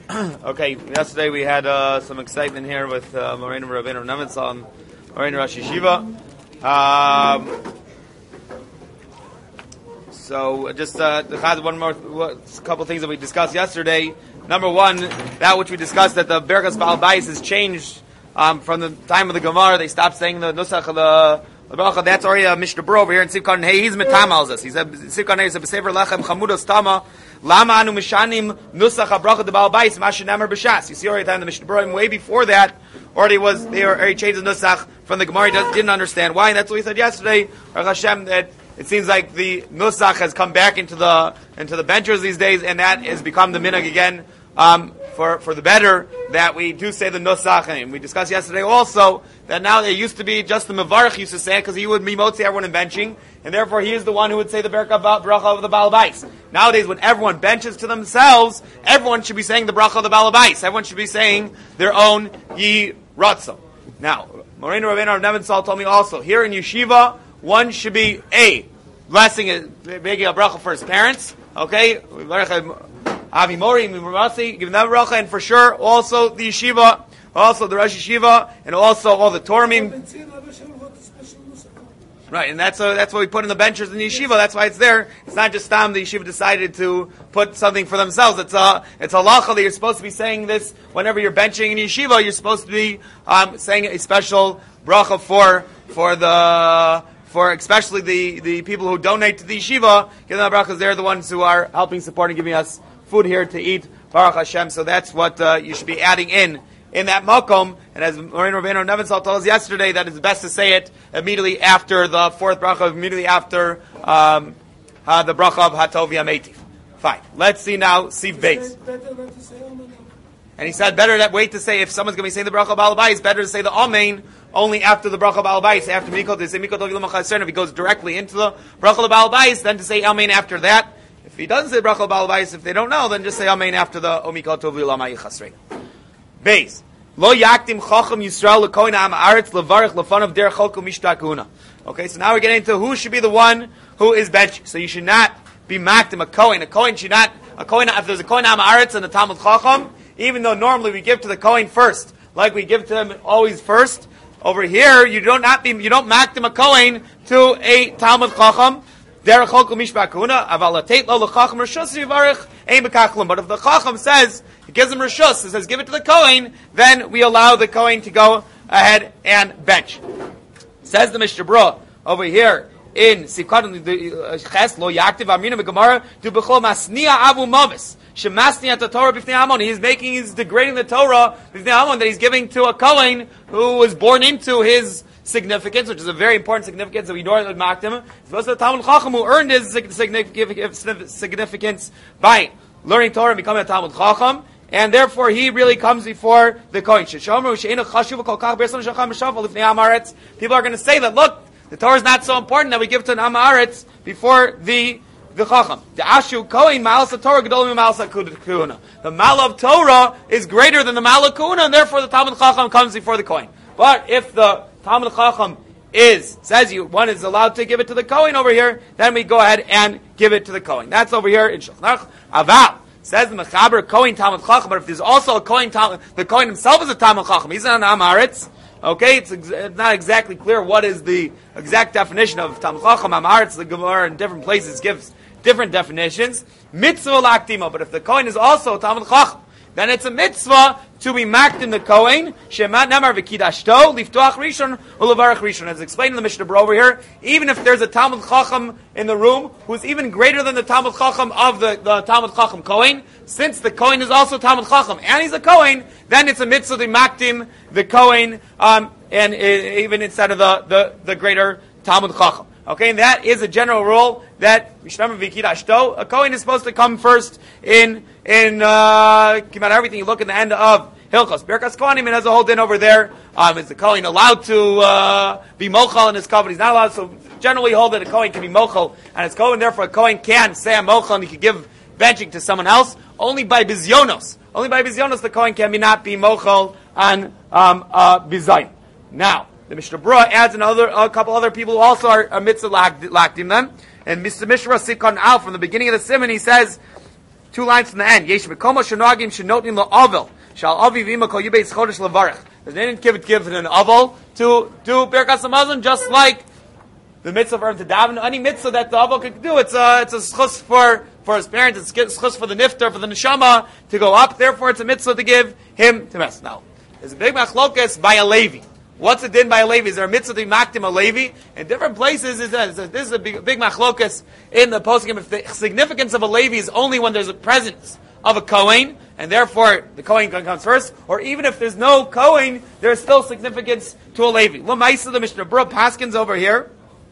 Okay, yesterday we had some excitement here with Moreinu Rabbeinu Nevitzal and Moreinu Rosh Yeshiva. So just one more couple things that we discussed yesterday. Number one, that which we discussed, that the Berkas Baal Bais has changed from the time of the Gemara. They stopped saying the Nusach of the Bracha. That's already a Mishnah Bro over here in Sivkan Hey. He's metamal us. He said Sivkan Hey, he said B'Sefer Lechem Chamudas Tama Lama Anu Mishanim Nusach HaBracha the Baal Bais Mashenemer B'Shas. You see already time the Mishnah Bro way before that they already changed the Nusach from the Gemara. He didn't understand why, and that's what we said yesterday. Baruch Hashem, that it seems like the Nusach has come back into the benchers these days, and that has become the minhag again for the better, that we do say the Nusach. And we discussed yesterday also that now there used to be just the Mevarach used to say it because he would mimotzi everyone in benching, and therefore he is the one who would say the Bracha of the Baal Bais. Nowadays, when everyone benches to themselves, everyone should be saying the Bracha of the Baal Bais. Everyone should be saying their own Yi Ratzo. Now, Moreinu Rabbeinu Nevitzal told me also, here in Yeshiva, one should be blessing, making a bracha for his parents. Okay, Avi Mori, give them bracha, and for sure also the yeshiva, also the Rosh Yeshiva, and also all the Tormim. Right, and that's what we put in the benches in the yeshiva. That's why it's there. It's not just the yeshiva decided to put something for themselves. It's a halacha that you're supposed to be saying this whenever you're benching in yeshiva. You're supposed to be saying a special bracha for especially the people who donate to the yeshiva. Give them a bracha, because they're the ones who are helping, supporting, giving us food here to eat. Baruch Hashem. So that's what you should be adding in that makom. And as Moreinu Rabbeinu Nevitzal told us yesterday, that it's best to say it immediately after the fourth bracha, immediately after the bracha of Hatov Yametiv. Fine. Let's see now, Siv Beis. And he said, better that wait to say, if someone's going to be saying the bracha of Baal Bais, better to say the Amen only after the bracha of Baal Bais, after Mikot, to say Mikot Tov Yilum HaChasern. If he goes directly into the bracha of Baal Bais, then to say Amen after that. If he doesn't say bracha of Baal Bais, if they don't know, then just say Amen after the Mikot Tov Yilum HaChasern. Beis. Lo yaktim chacham Yisrael l'kohen ha'am haaretz levarich lefanav derech cholko mishta kahuna. Okay, so now we're getting into who should be the one who is benching. So you should not be maktim a kohen. A kohen should not, if there's a kohen ha'am haaretz and a Talmud Chacham, even though normally we give to the kohen first, like we give to them always first, over here you don't maktim a kohen to a Talmud Chacham. Derech cholko mishta kahuna aval atet lo lechacham reshus yivarich ein bekachlim. But if the Chacham says, it gives him reshus, it says give it to the Kohen, then we allow the Kohen to go ahead and bench. Says the Mishnah Bro over here in Sivkot Ches Lo Yaktiv Amrina B'Gemara Du B'Chol Masnia Avu Mavis Shemasnia at the Torah B'Fnei Amon. He's degrading the Torah B'Fnei Amon that he's giving to a Kohen who was born into his significance, which is a very important significance that we normally would mock him. It's supposed to the Talmud Chacham who earned his significance by learning Torah and becoming a Talmud Chacham. And therefore, he really comes before the Kohen. People are going to say that, look, the Torah is not so important that we give to an Am Haaretz before the Chacham. The Ashu Kohen Ma'alas Torah Gedolim Ma'alas Kahuna. The Mal of Torah is greater than the Mal of Kahuna, and therefore the Talmud Chacham comes before the Kohen. But if the Talmud Chacham says one is allowed to give it to the Kohen over here, then we go ahead and give it to the Kohen. That's over here in Shulchan Aruch. Aval. Says the Mechaber Kohen Talmud Chacham, but if there's also a Kohen Talmud, the Kohen himself is a Talmud Chacham. He's not an Am Haaretz. Okay, it's not exactly clear what is the exact definition of Talmud Chacham, Am Haaretz. The Gemara in different places gives different definitions. Mitzvah laktimo, but if the Kohen is also a Talmud Chacham, then it's a mitzvah to be maked in the Kohen. Shemat namar v'kidashto liftoach rishon ulevarach rishon. As explained in the Mishnah Bro over here, even if there's a Talmud Chacham in the room who's even greater than the Talmud Chacham of the Talmud Chacham Kohen, since the Kohen is also Talmud Chacham and he's a Kohen, then it's a mitzvah to maktim the Kohen, and even instead of the greater Talmud Chacham. Okay, and that is a general rule that a Kohen is supposed to come first in everything. You look at the end of Hilchos Birkas Kohanim, and has a whole din over there. Is the Kohen allowed to be mochal in his covenant? He's not allowed. So generally, hold that a Kohen can be mochal and his Kohen. Therefore, a Kohen can say a mochal and he can give benching to someone else. Only by bizyonos. The Kohen can not be mochal on bizayin. Now, the Mishnah Berurah adds a couple other people who also are mitzvah lakdim them. And Mr. Mishra Sikon Al, from the beginning of the Simon, he says, 2 lines from the end. Yesh Bekomo Shenagim Shenotin La'Avil. Shal Avi Vima Kol Yubeis Chodesh Levarech. They didn't give an Avil to do Birkas Hamazon, just like the mitzvah for him to daven. Any mitzvah that the Avil could do, it's a schus for his parents, it's a schus for the niftar, for the neshama to go up. Therefore, it's a mitzvah to give him to mess. Now, there's a big machlokas by a Levi. What's it din by a Levi? Is there a mitzvah to maktim a Levi? In different places, this is a big machlokas in the poskim. If the significance of a Levi is only when there's a presence of a Kohen, and therefore the Kohen comes first, or even if there's no Kohen, there's still significance to a Levi. L'maisa, the Mishnah Berurah paskins over here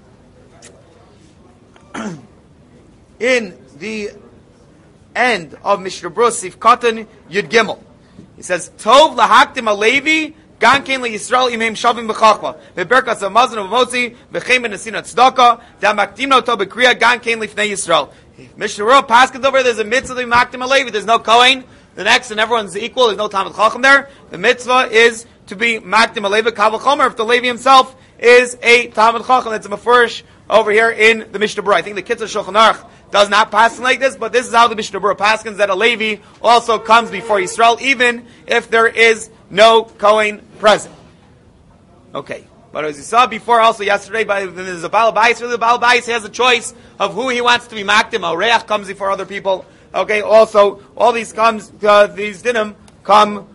in the end of Mishnah Berurah Sif Katan Yud Gimel. He says, Tov lahaktim a Levi Gankein leYisrael imhem shavim b'chachma beberkas hamazon u'motzi v'chein b'nesina tzedakah damaktimno to b'kriya Gankein lifnei Yisrael. Mishnah Berurah paskins over. There's a mitzvah to maktim a Levi. There's no Kohen. The next and everyone's equal. There's no Talmid Chacham there. The mitzvah is to be maktim a Levi kavul chomer if the Levi himself is a Talmid Chacham. That's a mefurish over here in the Mishnah Berurah. I think the Kitzur Shulchan Aruch does not pass like this, but this is how the Mishnah Berurah paskins, that a Levi also comes before Yisrael, even if there is no Kohen present. Okay. But as you saw before also yesterday, there's a Baal Bayis. Really, the Baal Bayis has a choice of who he wants to be maktim. A Reach comes before other people. Okay, also, all these these dinim come,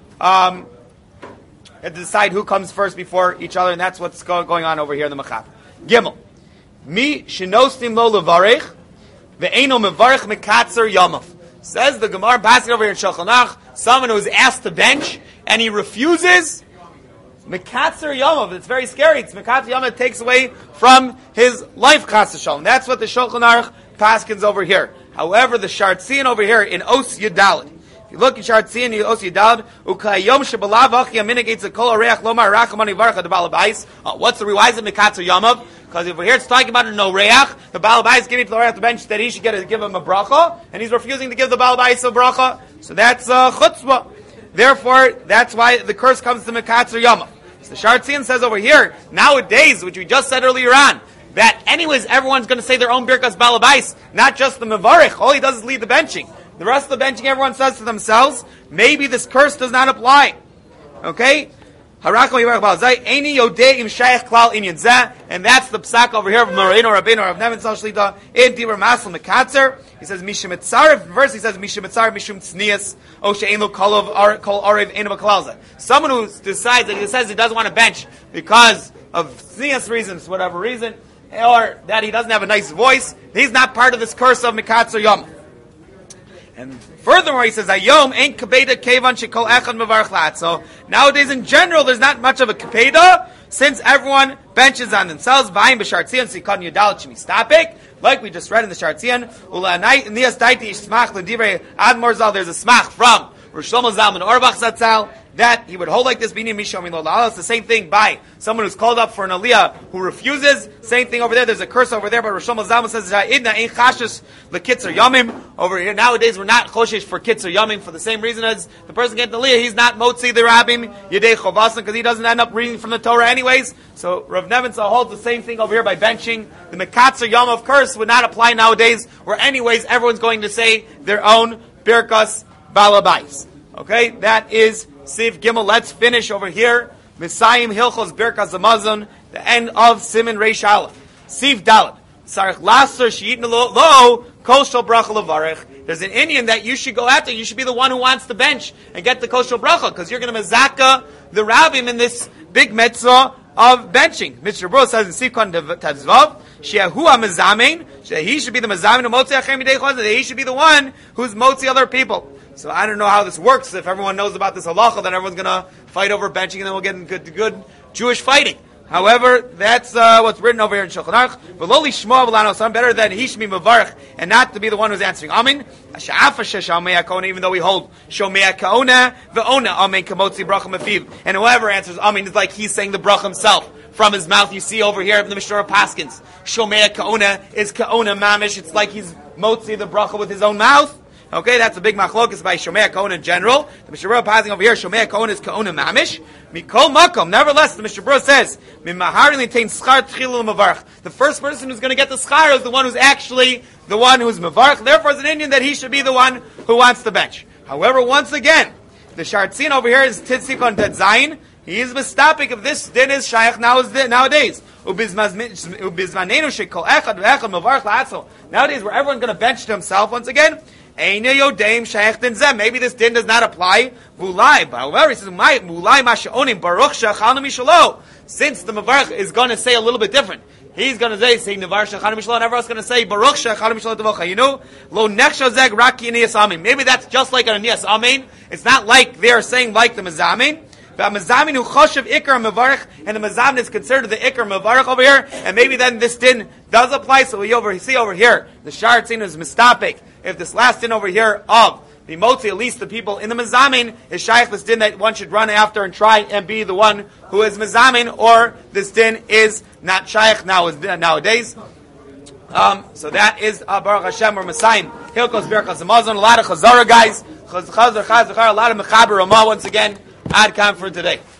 to decide who comes first before each other, and that's what's going on over here in the Machap. Gimel. Mi shenostim lo levarech, ve'eno mevarech mekatzer yamav. Says the Gemara, passing over here in Shulchan Aruch, someone who is asked to bench, and he refuses, mekatzer yamav. It's very scary. It's mekatzer yamav. It takes away from his life, chas v'shalom. That's what the Shulchan Aruch paskins over here. However, the Shartzian over here in Os Yudalid, if you look at Shartzian in Os Yudalid, ukayom shebalav achi aminik etz kol areach lomar rachamani varcha the Baal Bayis. What's the why is it mekatzer yamav? Because over here it's talking about no reach. The Baal Bayis is giving to the reach the bench that he should give him a bracha, and he's refusing to give the Baal Bayis a bracha. So that's chutzpah. Therefore, that's why the curse comes to mekatzer yamav. So the Shartzian says over here, nowadays, which we just said earlier on, that anyways everyone's going to say their own birkas Baal Bayis, not just the mevarich. All he does is lead the benching. The rest of the benching, everyone says to themselves, maybe this curse does not apply. Okay? And that's the psak over here of Moreino Rabbeinu Rav Nevin Tzal Shlita in Dibur Masel Mekatzer. He says Mishum Etzarif. Verse he says Mishum Etzarif Mishum Tznius O She'enu Kol Arev Enu B'Kalalza. Someone who decides that he says he doesn't want to bench because of Tznius reasons, whatever reason, or that he doesn't have a nice voice, he's not part of this curse of Mekatzer Yom. And furthermore, he says, Ayom ain't kabeda kevan shekol echad mevarch lat. So nowadays, in general, there's not much of a kabeda, since everyone benches on themselves. B'ayim b'shartzian sikon yudal shemistapik, like we just read in the Shartzian. Ulanai nias daiti smach l'divrei Admor Zal. There's a smach from Rosh Shlomo Zalman Auerbach Zatzal that he would hold like this. B'nim mishomin lo la'ala. It's the same thing by someone who's called up for an aliyah who refuses. Same thing over there. There's a curse over there, but Rosh Shlomo Zalman says idna ain't chashish lekitzer yamim. Over here nowadays we're not choshish for kitzer yamim for the same reason as the person getting the aliyah. He's not motzi the rabbim yedei chovasan because he doesn't end up reading from the Torah anyways. So Rav Nevin holds the same thing over here by benching. The mekatzer yam of curse would not apply nowadays, where anyways everyone's going to say their own birkas Baal Bayis. Okay, that is Siv Gimel. Let's finish over here. Misayim Hilchos Birkas Hamazon, the end of Siman Reish Aleph. Siv Dalet. Sarich Laser Sheitna Lo Kol Shel Bracha Levarech. There's an Indian that you should go after. You should be the one who wants to bench and get the Kol Shel Bracha, because you're going to mezaka the rabbim in this big mitzvah of benching. Mishnah Berurah says in Sikon Tazvav, Shehu HaMezamein, he should be the Mezamein of Motzi Achem Yidei Chazal. He should be the one who's Motzi other people. So I don't know how this works. If everyone knows about this halacha, then everyone's going to fight over benching, and then we'll get in good Jewish fighting. However, that's what's written over here in Shulchan Aruch. V'lo lishmo v'lano, so I'm better than hishmi mevarich, and not to be the one who's answering amin. Sha'afa sheshamei kaona, even though we hold shomei kaona ve'ona amin kamotzi bracha mefiv, and whoever answers amin is like he's saying the bracha himself from his mouth. You see over here in the Mishnah Paskins, shomei kaona is kaona mamish. It's like he's motzi the bracha with his own mouth. Okay, that's a big machlokas by Shomei Kohen in general. The Mishnah Berurah passing over here, Shomei Kohen is Kohen mamish. Mikol makom. Nevertheless, the Mishnah Berurah says, the first person who's going to get the schar is the one who's actually the one who's mevarch. Therefore, it's an Indian that he should be the one who wants the bench. However, once again, the Shartzin over here is Tzikon Tetzayin. He is mistapik if this din is shaykh nowadays. Nowadays, where everyone's going to bench to himself once again, maybe this din does not apply. However, he says, since the Mavarch is going to say a little bit different, he's going to say Nevar Shechanu Mishlo, and everyone's going to say Baruch Shechanu Mishlo Tavocha. You know, Lo Nechsha Zeg Raki Niyas Amin. Maybe that's just like an Niyas Amin. It's not like they're saying like the Mazamin. But Mazamin who Choshev Ikar Mavarch, and the Mazamin is considered the Ikar Mavarch over here, and maybe then this din does apply. So we see over here, the Shar Tzin is mistapik. If this last din over here of the Motzi, at least the people in the Mazamin, is shaykh this din that one should run after and try and be the one who is Mazamin, or this din is not shaykh nowadays. So that is Baruch Hashem or Masayim. Hilkos Birchas Hamazon, a lot of Chazara guys, a lot of Mechaber Ramah once again. Ad Khan for today.